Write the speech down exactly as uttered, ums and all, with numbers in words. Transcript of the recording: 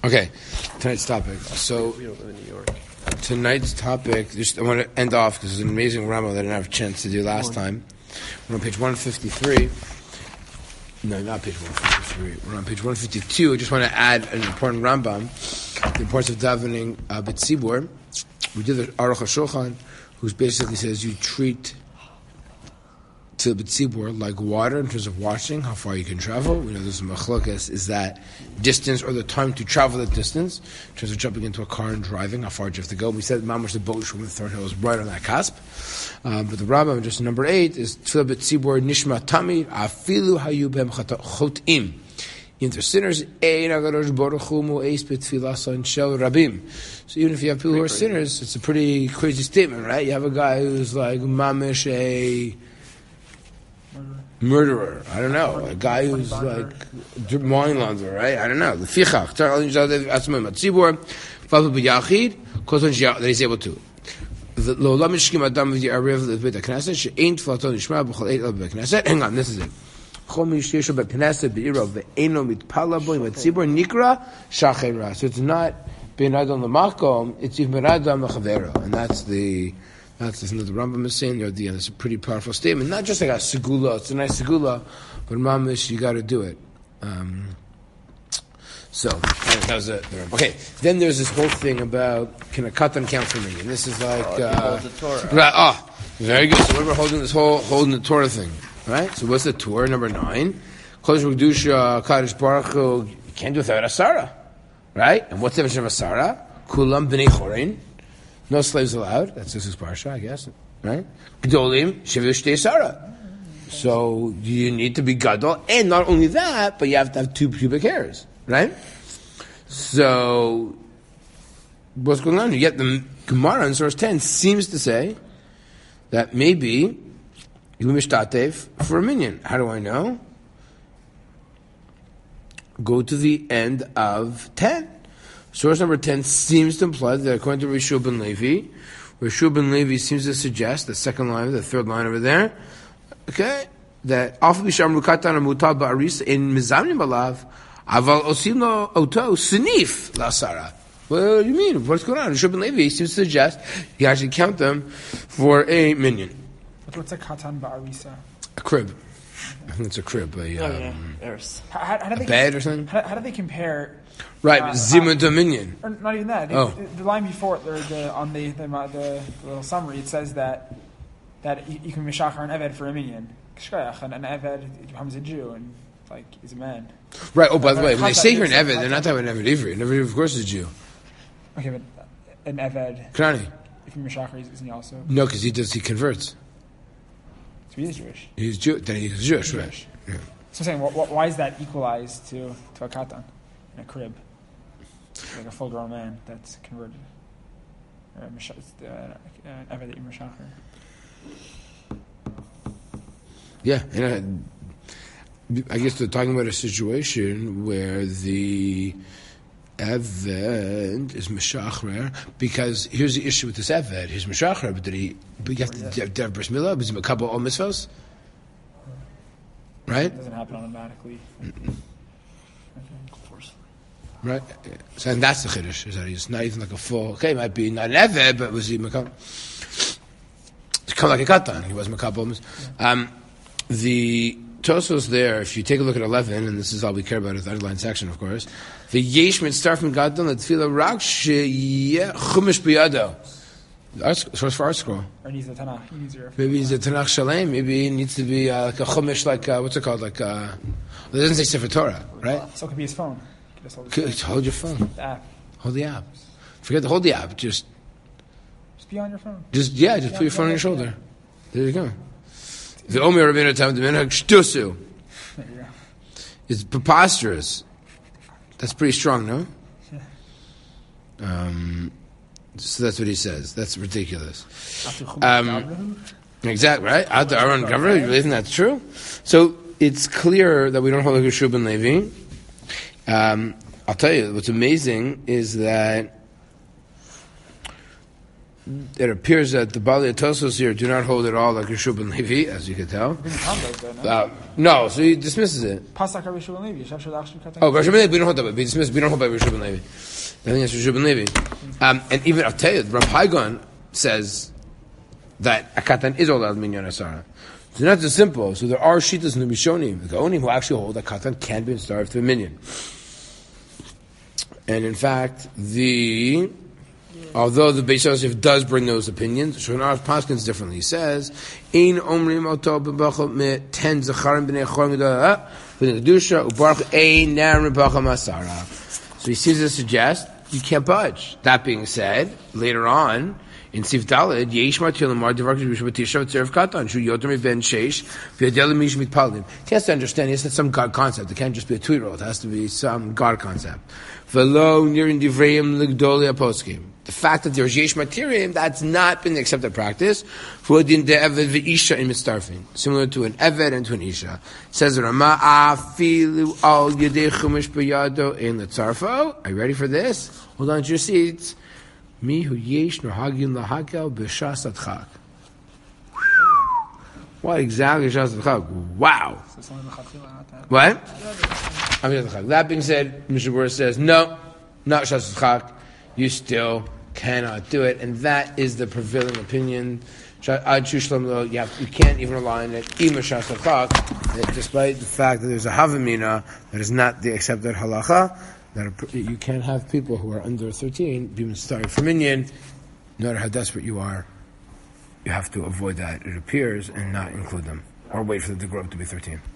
Okay, tonight's topic. So, we don't live in New York. Tonight's topic, just I want to end off because it's an amazing Rama that I didn't have a chance to do last time. We're on page one fifty-three. No, not page one fifty-three. We're on page one fifty-two. I just want to add an important Rambam, the importance of davening uh, B'tzibur. We did the Aruch HaShulchan, who basically says you treat to B'tzibur like water in terms of washing, how far you can travel. We know there's a machlokas, is that distance or the time to travel that distance, in terms of jumping into a car and driving, how far do you have to go. We said Mamash the boat from the third hill is right on that cusp. Um, but the Rambam, just number eight, is Tfilah B'tzibur Nishma Tamir Afilu Hayu Bem Chotim. If they're sinners, Ein HaKadosh Baruch Hu Mo'eis B'tfilasan Shel Rabim. So even if you have people who are sinners, it's a pretty crazy statement, right? You have a guy who's like mamish a murderer. I don't know. A guy who's like money launderer, right? I don't know. Lefichach, that he's able to. Hang on, this is it. So it's not ben adam l'makom, it's even ben adam l'chavera, and that's the that's the thing that the Rambam is saying there at the end. It's a pretty powerful statement. Not just like a segula, it's a nice segula, but mamish, you got to do it. Um, so that was it. Okay, then there's this whole thing about can a katan count for me, and this is like oh, uh, the Torah. Right, oh, very good. So we're holding this whole holding the Torah thing. Right? So what's the Torah? Number nine. Kodesh Kedusha, Kadosh Baruch Hu, you can't do it without Asara. Right? And what's the definition of Asara? Kulam b'nei chorin. No slaves allowed. That's this is Parsha, I guess. Right? Gdolim, Shivu Shtei Asara. So you need to be Gadol. And not only that, but you have to have two pubic hairs. Right? So what's going on? You get the Gemara in source ten seems to say that maybe you mishtatev for a minyan. How do I know? Go to the end of ten. Source number ten seems to imply that according to Rishu ben Levi, Rishu ben Levi seems to suggest the second line, the third line over there, okay, that Alf Bisham Rukatan Mutab Ba'aris in Mizamnim Balav, Aval Osino Oto Sinif Lasara. What do you mean? What's going on? Rishu ben Levi seems to suggest you actually count them for a minyan. What's a katan ba'arisa? A crib. I think it's a crib. A, um, oh, yeah. How, how, how do a they bed or something? How, how do they compare? Right, uh, Zima uh, Dominion. Or not even that. Oh. The, the line before, the, the, on the the, the the little summary, it says that that you, you can mishachar an eved for a minyan. And an eved becomes a Jew and like he's a man. Right. Oh, by the way, when they say here an eved, they're not talking about an eved ivri. An eved, of course, is a Jew. Okay, but an eved. Kanani. If you mishachar, isn't he also? No, because he does. He converts. So he is Jewish. He's Jew. Then he's Jewish, he's right? Jewish. Yeah. So I'm saying, wh- wh- why is that equalized to, to a katan in a crib, like a full-grown man that's converted, or a mish- uh, an eved that you mishacher? Yeah, and I, I guess they're talking about a situation where the Eved is Meshachrer, because here's the issue with this Eved. He's Meshachrer, but did he, but you have to have, have bris milah? Was he Makabal all mitzvahs? Right? It doesn't happen automatically. Okay. Right? So, and that's the Chiddush, is that he's not even like a full, okay, it might be not an Eved, but was he Makabal? It's kind of like a Katan, he was Makabal. Um, the Tosos there, if you take a look at eleven, and this is all we care about, is the underlined section, of course. The Yesh mitzvah from Gadol that tefillah rak sheyeh chumash biyado. Source for our scroll. Or needs the Tanakh. He needs your Maybe he's a Tanakh Shalem. Maybe it needs to be uh, like a chumash, like uh, what's it called? Like uh, it doesn't say Sefer Torah, right? So it could be his phone. You just hold, Could, hold your phone. the app. Hold the app. Forget to hold the app. Just, Just be on your phone. just yeah, just Yeah, put your phone on yeah, your shoulder. yeah. There you go. The Omer Rabbeinu Tam the Minhag Shtusu. There you go. It's preposterous. That's pretty strong, no? Yeah. Um, so that's what he says. That's ridiculous. Um, exactly, right? Out the Aaron Gavra, you really think that's true? So it's clear that we don't hold a Shub and Levi. Um, I'll tell you, what's amazing is that it appears that the Bali Tosos here do not hold it all like Yeshua ben Levi, as you can tell. no? Uh, no, so he dismisses it. Pasak Rabbi Yeshua ben Levi. Yeshav Shalach Shel Katan. Oh, Rabbi Yeshua ben Levi, we don't hold that. We dismiss. We don't hold by Rabbi Yeshua ben Levi. I think it's Yeshua ben Levi. Um, and even I'll tell you, Rav Haigon says that a katan is allowed minyan asara. So not so simple. So there are shitas in the Rishonim, the Gaonim, who actually hold that katan can be starved to a minyan. And in fact, the although the Beis Yosef does bring those opinions, Shulchan Aruch paskins differently. He says, "Ein omrim oto b'bachol me ten zacharim b'nei chorim b'nei kedusha u'baruch ein narim b'bachol masara." So he seems to suggest you can't budge. That being said, later on in Sif Daled, Yeish Matil Lamar Devar Kedusha B'Tisha V'Tzerev Katan Shu Yotam Ben Sheish V'Yadel Mish Mitpalim. He has to understand. It's not some God concept. It can't just be a two-year-old. It has to be some God concept. V'Lo Nirin Divreim L'Gdoli Aposkim. The fact that there's Yesh Matirim, that's not been the accepted practice. V'Odin De'Eved V'Isha in Mitzarfin. Similar to an Eved and to an Isha. It says Rama Afilu Al Yedei Chumash B'Yado in L'Tzarfo. Are you ready for this? Hold on to your seats. Mi hu yesh nohagin lahakel b'shas adchak. What exactly is shas adchak? Wow. What? That being said, Mishnah Berurah says, no, not shas adchak. You still cannot do it. And that is the prevailing opinion. You, have, you can't even rely on it, even shas adchak, despite the fact that there's a havamina that is not the accepted halacha. That you can't have people who are under thirteen be starting for minyan. No matter how desperate you are, you have to avoid that, it appears, and not include them. Or wait for them to grow up to be thirteen.